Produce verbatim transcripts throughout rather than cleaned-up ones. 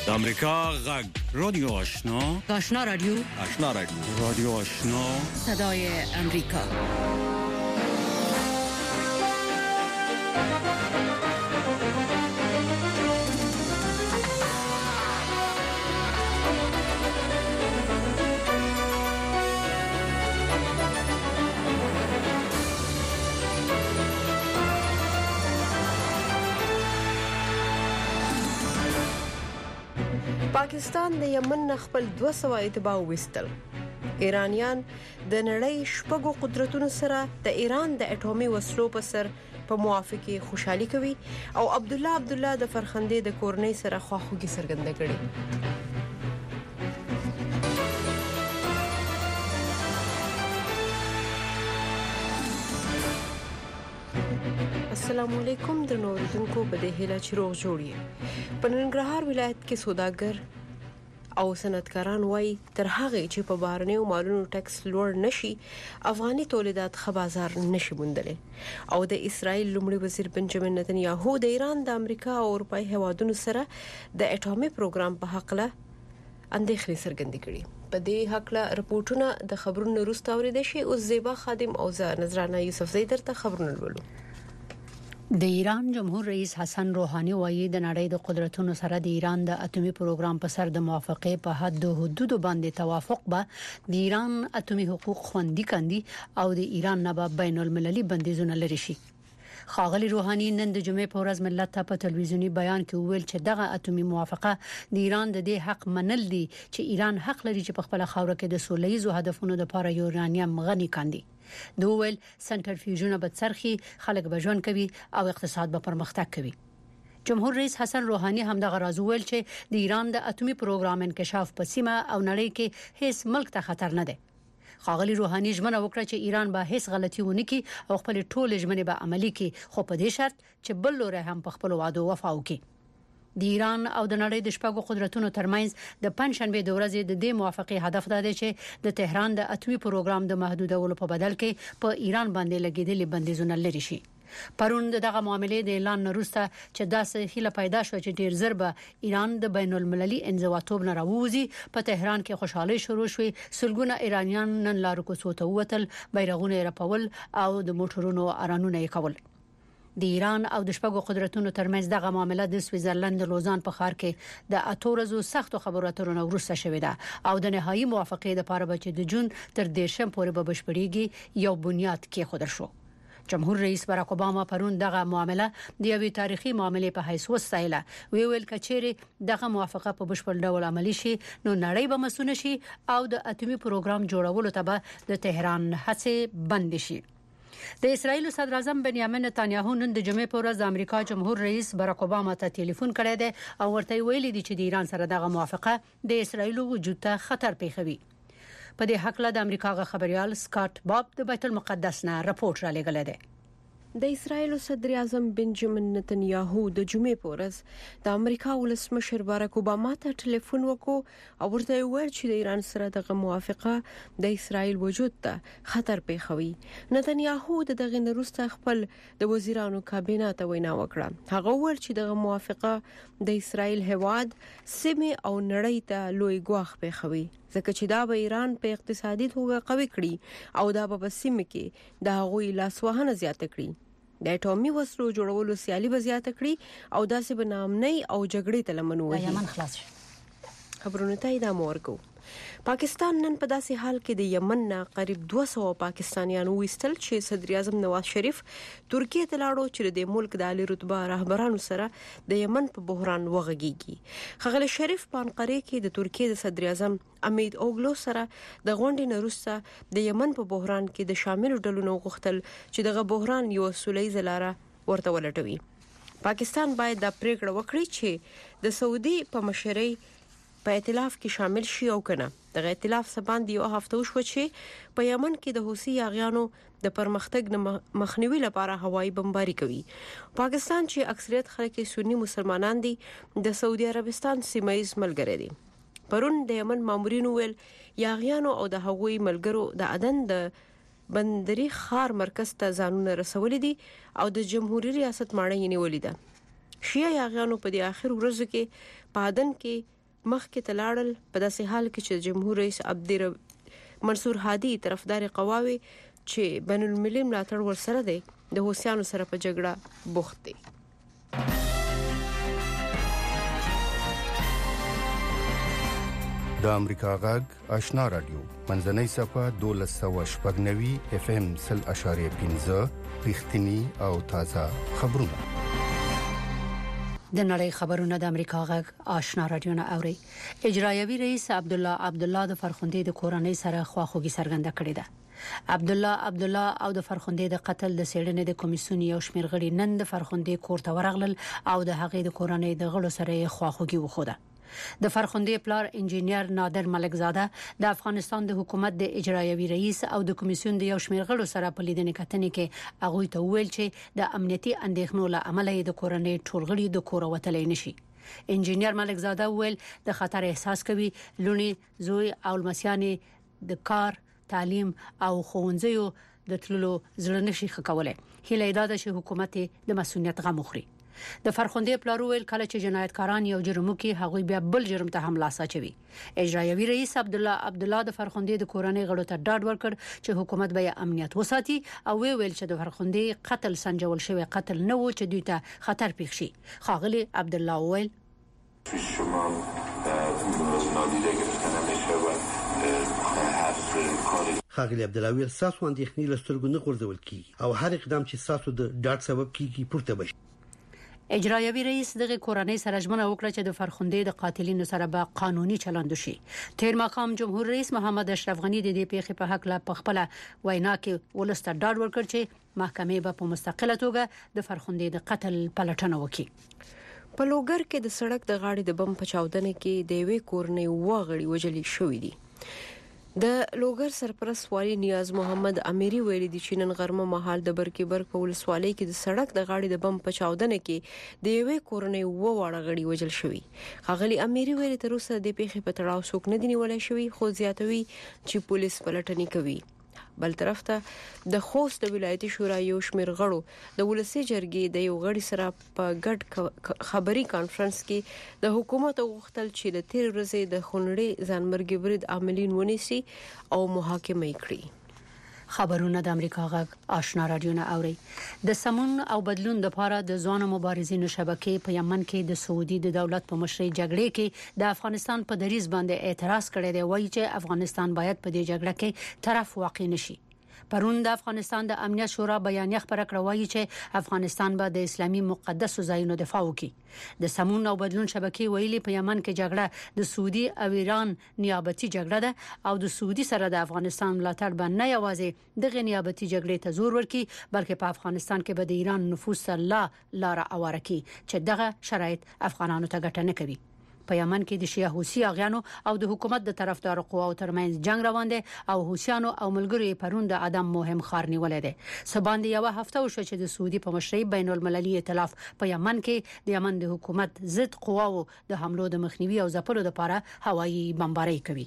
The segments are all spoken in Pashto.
د امریکا غږ رادیو آشنا آشنا رادیو آشنا رادیو رادیو آشنا صدای امریکا. پاکستان د یمن خپل دوه سوه اتباع وستل. ایرانیان د نړۍ شپږو قدرتونو سره د ایران د اټومي وسلو په سر په موافقه خوشحالي کوي او عبد الله عبد الله د فرخندې د کورنۍ سره خواخوږي څرګنده کړي. السلام علیکم د نوردونکو په دې هیله چې روغ جوړی. په ننګرهار ولایت کې سوداګر او صنعتکاران وایي تر هغه چې په بهرنیو مالونو ټیکس لوړ نشي افغاني تولیدات ښه بازار نشي موندلی. او د اسرائیل لومړي وزیر بنجامین نتنیاهو د ایران د امریکا او اروپای هیوادونو سره د اټومي پروګرام په حق له اندېښنې څرګندې کړې. په دې حق له رپورټونه د خبرونو وروسته اورېدل شي. او زیبا خادم او نذرانه یوسف زیدر ته خبرونه ولولو. د ایران جمهور رئیس حسن روحاني وایي د نړۍ د قدرتونو سره د ایران د اټومي پروګرام په سر د موافقه په حد او حدود باندې توافق به د ایران اټومي حقوق خوندي کاندي او د ایران نه به بین المللي بندیزونه لري شي. خاغلی روحاني نن د جمعې په ورځ ملت ته په تلویزیونی بیان کې ویل چې دغه اټومي موافقه د ایران د دې حق منل دي چې ایران حق لري چې په خپل خاور کې د سولهییزو هدفونو لپاره یورانیم غني کاندي. دوول سنټرفیوژونه به څرخي، خلک به ژوند کوي او اقتصاد به پرمختګ کوي. جمهور رئیس حسن روحاني هم دغه راز ویل چې د ایران د اټومي پروګرام انکشاف په سیمه او نړۍ کې هیڅ ملک ته خطر نه دی. خاغلی روحاني ژمنه وکړه چې ایران به هیڅ غلطي ونه کړي او خپل ټول ژمنې به عملي کړي، خو په دې شرط چې بل لوري هم په خپل وعده وفا وکړي. د ایران او د نړۍ د شپږو قدرتونو ترمنځ د پنځشنبه د ورځې د دې موافقه هدف دا دی چې د تهران د اټومي پروګرام د محدودولو په بدل کې په ایران باندې لګیدلي بندیزونه لري شي. پرون دغه معاملې د اعلان وروسته چې داسې هیله پیدا شو چې ډیر زر به ایران د بین المللي انزواتوب نه راووزي، په تهران کې خوشحالي شروع شوې. سلګونه ایرانیان نن لارو کوڅو ته ووتل، بیرغونه رپول او د موټرونو ارانونه یې کول. د ایران او د شپږو قدرتونو ترمنځ دغه معاملې د سویزرلند لوزان په ښار کې د اتورزو سختو خبرو اترونو وروسته شوې ده او د نهایي موافقې لپاره به چې د جون تر دیرشم پورې به بشپړېږي یو بنیاد کې خودر شو. جمهور رئیس باراک اوباما پرون دغه معاملې د یوې تاریخي معاملې په حیث وستایله. وی ویل کچېره دغه موافقه په بشپړ ډول عملی شي نو نړۍ به مسونه شي او د اټومي پروګرام جوړولو ته به د تهران هڅې بند شي. د اسرائیل صدر اعظم بنیامین نتنیاهو نن د جمعې په ورځ د امریکا جمهور رئیس باراک اوباما ته ټلیفون کړی دی او ورته ویلي دی چې د ایران سره دغه موافقه د اسرائیل وجود ته خطر پیښوي. په دې حق له د امریکا غ خبريال سکاٹ باب د بیت المقدس نه راپورټ را لګل دی. د اسرائیل صدر اعظم بنجامین نتنیاهو د جمعې په ورځ د امریکا ولسمشر باراک اوباما ته ټلیفون وکړ او ورته ویل چې د ایران سره دغه موافقه د اسرائیل وجود ته خطر پیښوي. نتنیاهو دغه وروسته خپل د وزیرانو کابینه ته وینا وکړه. هغه ویل چې دغه موافقه د اسرائیل هواد سیمه او نړۍ ته لوی ګواښ پیښوي ځکه چې دا به ایران په اقتصادي توګه قوي کړي او دا به په سیمه کې د هغوی لاسوهنه زیاته کړي. د اټومي وسلو جوړولو سیالي به زیاته کړي او داسې به نامنۍ او جګړې ته لمن وهي. یمن خلاص شي. خبرونه ته دا مورګو. پاکستان نن په داسې حال کې د یمن نه قریب دوه سوه پاکستانیان وستل چې صدر اعظم نواز شریف ترکیه ته لاړو چې د ملک د عالی رتبه رهبرانو سره د یمن په بحران وغږیږي. خغل شریف په انقره کې د ترکیه د صدر اعظم امید اوګلو سره د غونډې نه وروسته د یمن په بحران کې د شامل ډلونو غوښتل چې دغه بحران یو سولهییز لاره ورته ولټوي. پاکستان باید د پریکړه وکړي چې د سعودي په مشرۍ په ائتلاف کې شامل شي او کنه. دغه ائتلاف سباند یو هفته وشو چې په یمن کې د حوثي اغیانو د پرمختګ مخنیوي لپاره هوایي بمباري کوي. پاکستان چې اکثریت خلک سنی مسلمانان دي د سعودي عربستان سیمایي ملګری دي. پرون د یمن مامورینو ویل یاغیانو او د هغوی ملګرو د عدن د بندري خار مرکز ته ځانونه رسولې دي او د جمهوریت ریاست ماړه یې نیولې ده. شیعه یاغیانو په دې اخر ورځو کې پادن کې مخ کې تلاړل په داسې حال کې چې جمهور رئیس عبد منصور هادي طرفدار قواوي چې بین المللي ملاتړ ورسره دی د حوثیانو سره په جګړه بوخت دي. د امریکا غږ آشنا رادیو منځنۍ صفه دولس سوه شپږ نوي اف ام سل اشاریه پنځه رښتینی او تازه خبرونه. د نړۍ خبرونه د امریکا غږ آشنا رادیو نه اوري. اجرایوي رئیس عبد الله عبد الله د فرخندې د کورنۍ سره خواخوږي څرګنده کړې ده. عبد الله عبد الله او د فرخندې د قتل د سیړنې د کمیسیون یو شمېر غړي نن د فرخندې کور ته ورغلل او د هغې د کورنۍ د غړو سره خواخوږي وښوده. د فرخندې پلار انجینیر نادر ملکزاده د افغانستان د حکومت د اجرایوي رئیس او د کمیسیون د یو شمېر غړو سره په لیدنې کتنې کې هغه ته ویل چې د امنیتي اندېښنو له امله د کورنۍ ټول غړي د کور وتلې نشي. انجینیر ملکزاده ویل د خطر احساس کوي، لونی زوی او لمسیانې د کار، تعلیم او ښوونځیو د تللو زړه نشي ښکولای. هیله ده چې حکومت د مسؤلیت غم وخوري. د فرخندې پلار ویل کله چې جنایتکاران یو جرم کوي هغه بیا بل جرم ته هم لاس اچوي. اجرایوي رئیس عبد الله عبد الله د فرخندې د کورنۍ غړو ته ډاډ ورکړ چې حکومت به امنیت وساتي او ویل چې د فرخندې قتل سنجول شوی قتل نه و چې دوی ته خطر پیښ شي. خاغلی عبد الله ویل شما نادیده گرفتن نمیشه و هر کاری خاغلی عبد الله ویل ساسو اندېښنې لسترګو نه غورځول کی او هر اقدام چې ساسو د ډاډ سبب کیږي پورته بشي. اجرایوي رئیس دغه کورنۍ سره ژمنه وکړه چې د فرخندې د قاتلینو سره به قانوني چلند وشي. تیر مقام جمهور رئیس محمد اشرف غنی د دې پیښې په حق لا پخپل وینا کې ولسته ډاډ ورکړ چې محکمې به په مستقله توګه د فرخندې د قتل پلټنه وکړي. په لوګر کې د سړک د غاړې د بم په چاودنه کې د یوې کورنۍ وغړي وجلې شوې دي. د لوګر سرپرست والی نیاز محمد امیری ویلي دي چې نن غرمه مهال د برکیبر په ولسوالۍ کې د سړک د غاړې د بم په چاودنه کې د یوې کورنۍ و واړه غړي وجل شوی. غغلی امیری ویلي تر اوسه د پیښې په تړاو څوک نه دی نیولای شوی، خو زیاتوي چې پولیس پلټنې کوي. بل طرف ته د خوست د ولایتي شورا یو شمېر غړو د ولسی جرګې د یو غړي سره په ګډ خبري کانفرنس کې د حکومت غوښتل چې د تیر ورځې د خونړي ځانمرګي برید عاملین ونیسي او محاکمه کړي. خبرونه د امریکا غږ آشنا رادیو نه اوري. د سمون او بدلون لپاره د ځوان مبارزینو شبکې په یمن کې د سعودي د دولت په مشرۍ جګړې کې د افغانستان په دریځ باندې اعتراض کړی دی، وایي چې افغانستان باید په دې جګړه کې طرف واقع نشي. پرون د افغانستان د امنیت شورا بیانیه خبره کړې وایي چې افغانستان به د اسلامي مقدسو ځایونو دفاع وکړي. د سمون او بدلون شبکې ویلي په یمن کې جګړه د سعودي او ایران نیابتي جګړه ده او د سعودي سره د افغانستان ملاتړ به نه یوازې دغه نیابتي جګړې ته زور ورکړي بلکې په افغانستان کې به د ایران نفوذ لا لار اواره کړي چې دغه شرایط افغانانو ته ګټه نه کوي. په یمن کې د شیعه حوثي اغیانو او د حکومت د طرفدار قواو ترمنځ جنگ روان دي او حوثیانو او ملګرو پرون د ادم مهم خار نیولې ده. سباند یو هفته وشو چې د سعودي په مشرۍ بین المللي ائتلاف په یمن کې د یمن د حکومت ضد قواو د حملو د مخنیوي او ځپلو لپاره هوایي بمباري کوي.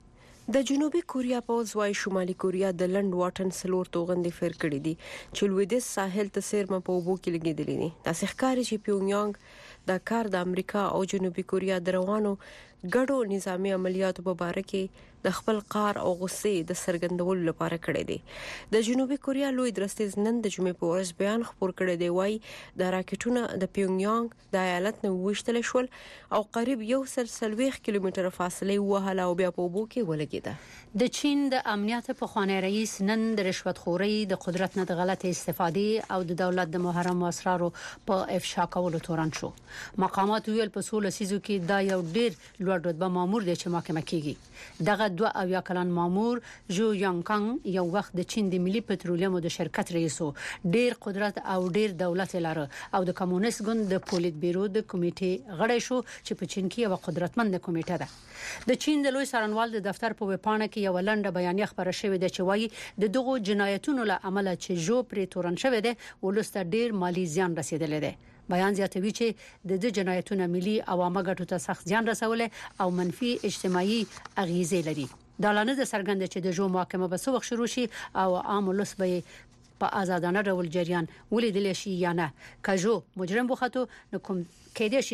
د جنوبي کوریا پوځ وايي شمالي کوریا د لند واټن سلور توغندې فیر کړې دي چې لویدیځ ساحل ته سیرمه په اوبو کې لګېدلې دي. تاسو ښکاري چې پیونګیانګ د کار د امریکا او جنوبي کوریا د روانو ګډو نظامی عملیاتو په اړه کې د خپل قار او غصې د سرګندولو لپاره کړی دی. د جنوبي کوریا لوی درستیز نن د جمعې په ورځ بیان خبر کړی دی، وایي د راکټونو د پیونګیانګ د ایالت نه وشتل شول او قریب یو سل سلويخ کیلومتره فاصله وهله او بیا په اوبو کې ولګیده. د چین د امنیت په خوانی رئیس نن د رشوت خوري د قدرت نه د غلط استفادې او د دولت د محرم اسرارو په افشا کولو تورن شو. مقامات ویل په سول سيزو کې دا یو ډیر لوړ رتبه مامور دی چې محاکمه کیږي. دغه دوه اویا کلن مامور جو یانګ یو وخت د چین د ملي پټرولیم د شرکت رئیس و، ډیر قدرت او ډیر دولت لري او د کمونیست ګوند د پولیټ بیرو د کمیټې غړی شو چې په چین کې یو قدرتمند کمیټه ده. د چین د لوی څارنوال د دفتر په وپاڼه کې یو لنډه بیانیه خبره شوې ده چې وایي د دغو جنایتونو له امله چې جو پرې تورن شوې ده ولسته ډیر مالی زیان رسیدلی دی. بیان زیاتوي چې د دې جنایتونو ملي عوامه ګټو ته سخت زیان رسولې او منفي اجتماعي اغیزې لري. دا لانه د سرګند چې د جو محاکمه به سوخ شروع شي او عام ولس به په آزادانه ډول جریان ولیدل شي یا نه کاجو مجرم بوخاتو نو کوم کېدې